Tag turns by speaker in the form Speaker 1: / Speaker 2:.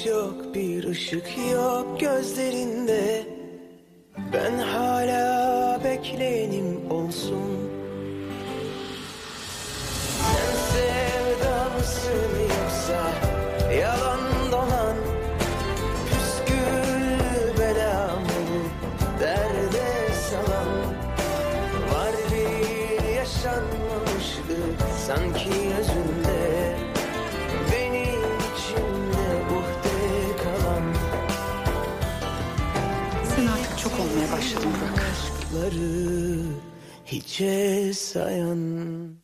Speaker 1: hiç yok, bir ışık yok gözlerinde. Ben hala bekleyenim olsun. Sen sevda mısın yoksa yalan dolan püskül belamı derde salan? Var bir yaşanmamışlık sanki özünde, benim içimde uhde kalan.
Speaker 2: Sen artık çok olmaya başladın Burak.
Speaker 1: Aşkları hiçe sayan.